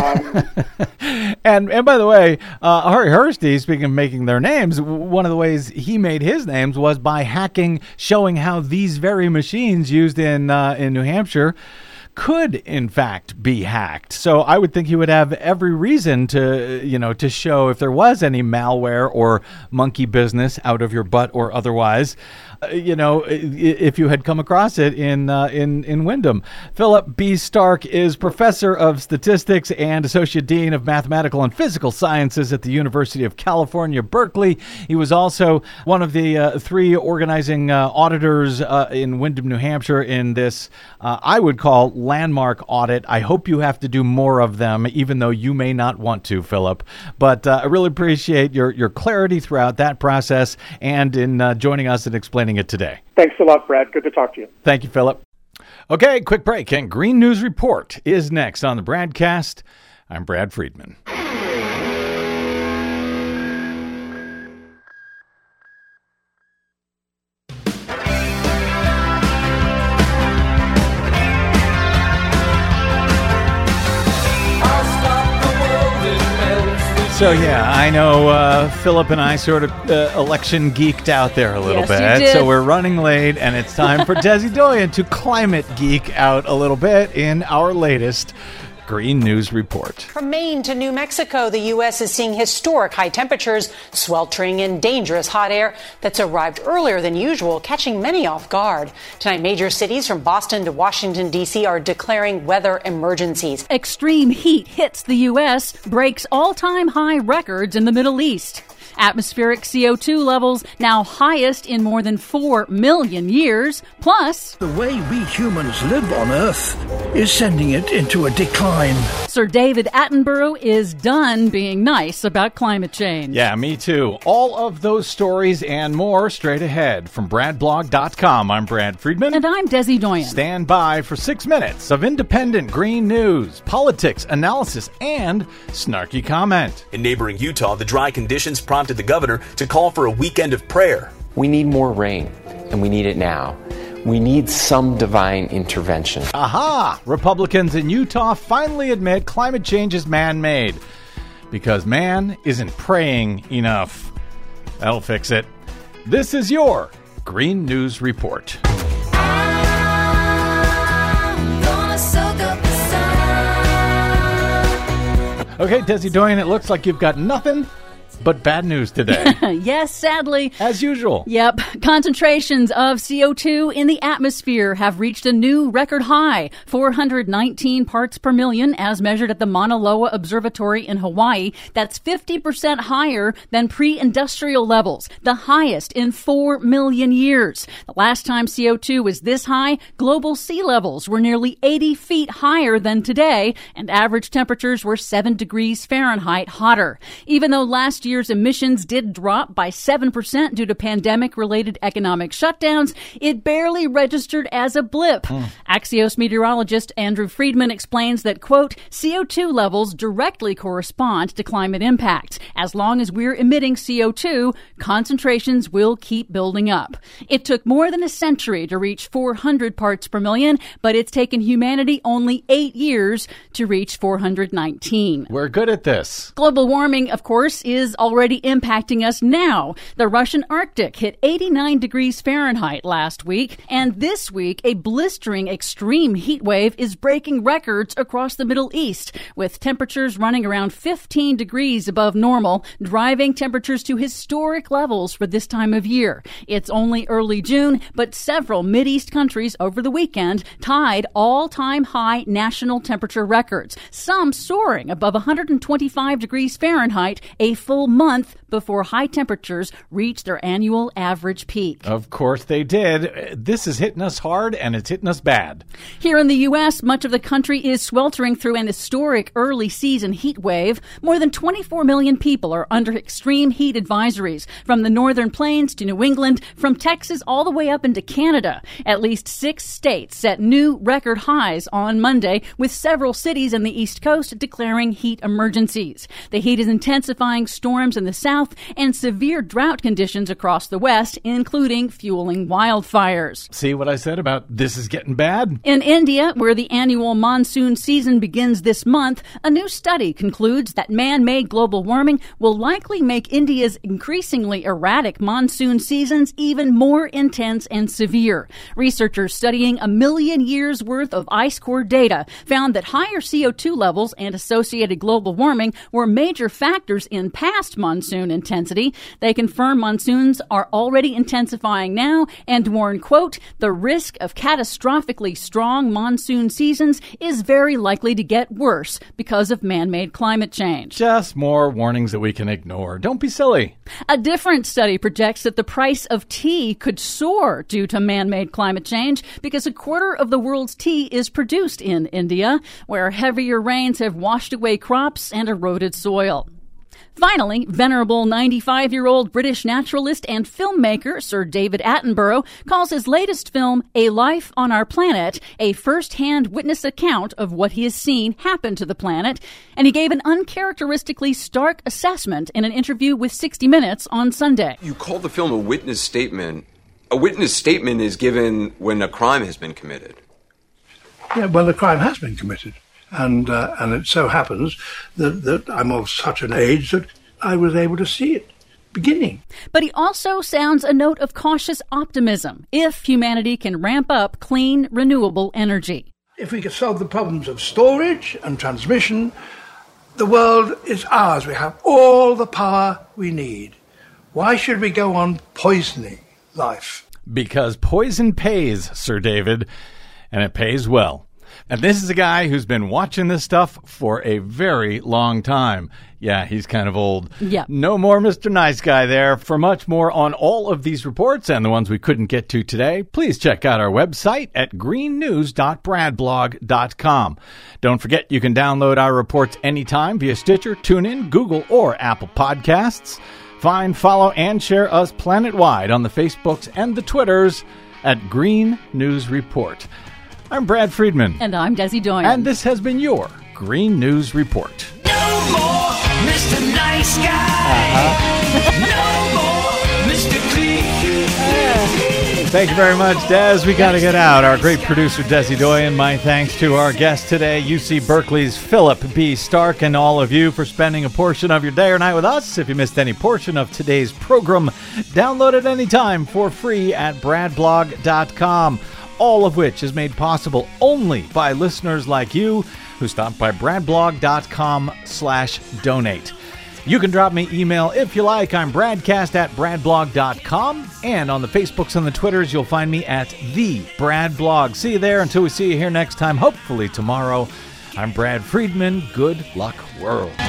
And by the way, Harry Hursti, speaking of making their names, one of the ways he made his names was by hacking, showing how these very machines used in New Hampshire could in fact be hacked. So I would think he would have every reason to show if there was any malware or monkey business out of your butt or otherwise. If you had come across it in Windham. Philip B. Stark is professor of statistics and associate dean of mathematical and physical sciences at the University of California, Berkeley. He was also one of the three organizing auditors in Windham, New Hampshire in this, I would call, landmark audit. I hope you have to do more of them, even though you may not want to, Philip. But I really appreciate your clarity throughout that process and in joining us and explaining it today. Thanks a lot, Brad. Good to talk to you. Thank you, Philip. Okay, quick break, and Green News Report is next on the Bradcast. I'm Brad Friedman. So, yeah, I know Philip and I sort of election geeked out there a little bit. You did. So we're running late, and it's time for Desi Doyen to climate geek out a little bit in our latest Green News Report. From Maine to New Mexico, the U.S. is seeing historic high temperatures, sweltering in dangerous hot air that's arrived earlier than usual, catching many off guard. Tonight, major cities from Boston to Washington, D.C. are declaring weather emergencies. Extreme heat hits the U.S., breaks all-time high records in the Middle East. Atmospheric CO2 levels now highest in more than 4 million years. Plus, the way we humans live on Earth is sending it into a decline. Sir David Attenborough is done being nice about climate change. Yeah, me too. All of those stories and more straight ahead from BradBlog.com. I'm Brad Friedman. And I'm Desi Doyen. Stand by for 6 minutes of independent green news, politics, analysis, and snarky comment. In neighboring Utah, the dry conditions prompted the governor to call for a weekend of prayer. We need more rain, and we need it now. We need some divine intervention. Aha! Republicans in Utah finally admit climate change is man-made because man isn't praying enough. That'll fix it. This is your Green News Report. Okay, Desi Doyen, it looks like you've got nothing but bad news today. Yes, sadly. As usual. Yep. Concentrations of CO2 in the atmosphere have reached a new record high, 419 parts per million, as measured at the Mauna Loa Observatory in Hawaii. That's 50% higher than pre-industrial levels, the highest in 4 million years. The last time CO2 was this high, global sea levels were nearly 80 feet higher than today, and average temperatures were 7 degrees Fahrenheit hotter. Even though last year's emissions did drop by 7% due to pandemic-related economic shutdowns, it barely registered as a blip. Axios meteorologist Andrew Friedman explains that, quote, CO2 levels directly correspond to climate impact. As long as we're emitting CO2, concentrations will keep building up. It took more than a century to reach 400 parts per million, but it's taken humanity only 8 years to reach 419. We're good at this. Global warming, of course, is already impacting us now. The Russian Arctic hit 89 degrees Fahrenheit last week, and this week a blistering extreme heat wave is breaking records across the Middle East, with temperatures running around 15 degrees above normal, driving temperatures to historic levels for this time of year. It's only early June, but several Mideast countries over the weekend tied all-time high national temperature records, some soaring above 125 degrees Fahrenheit, a full full month before high temperatures reach their annual average peak. Of course they did. This is hitting us hard, and it's hitting us bad. Here in the U.S., much of the country is sweltering through an historic early season heat wave. More than 24 million people are under extreme heat advisories, from the northern plains to New England, from Texas all the way up into Canada. At least 6 states set new record highs on Monday, with several cities in the East Coast declaring heat emergencies. The heat is intensifying storms in the south and severe drought conditions across the west, including fueling wildfires. See what I said about this is getting bad? In India, where the annual monsoon season begins this month, a new study concludes that man-made global warming will likely make India's increasingly erratic monsoon seasons even more intense and severe. Researchers studying 1 million years worth of ice core data found that higher CO2 levels and associated global warming were major factors in past monsoon intensity. They confirm monsoons are already intensifying now and warn, quote, the risk of catastrophically strong monsoon seasons is very likely to get worse because of man-made climate change. Just more warnings that we can ignore. Don't be silly. A different study projects that the price of tea could soar due to man-made climate change because a quarter of the world's tea is produced in India, where heavier rains have washed away crops and eroded soil. Finally, venerable 95-year-old British naturalist and filmmaker Sir David Attenborough calls his latest film, A Life on Our Planet, a first-hand witness account of what he has seen happen to the planet, and he gave an uncharacteristically stark assessment in an interview with 60 Minutes on Sunday. You call the film a witness statement. A witness statement is given when a crime has been committed. Yeah, well, the crime has been committed. And it so happens that I'm of such an age that I was able to see it beginning. But he also sounds a note of cautious optimism if humanity can ramp up clean, renewable energy. If we could solve the problems of storage and transmission, the world is ours. We have all the power we need. Why should we go on poisoning life? Because poison pays, Sir David, and it pays well. And this is a guy who's been watching this stuff for a very long time. Yeah, he's kind of old. Yeah. No more Mr. Nice Guy there. For much more on all of these reports and the ones we couldn't get to today, please check out our website at greennews.bradblog.com. Don't forget you can download our reports anytime via Stitcher, TuneIn, Google, or Apple Podcasts. Find, follow, and share us planet-wide on the Facebooks and the Twitters at Green News Report. I'm Brad Friedman. And I'm Desi Doyen. And this has been your Green News Report. No more Mr. Nice Guy. No more Mr. Clean. Thank you very much, Des. We got to get out. Our great producer, Desi Doyen. My thanks to our guest today, UC Berkeley's Philip B. Stark, and all of you for spending a portion of your day or night with us. If you missed any portion of today's program, download it anytime for free at bradblog.com. All of which is made possible only by listeners like you who stop by bradblog.com/donate. You can drop me email if you like. I'm bradcast@bradblog.com. And on the Facebooks and the Twitters, you'll find me at The Brad Blog. See you there until we see you here next time, hopefully tomorrow. I'm Brad Friedman. Good luck, world.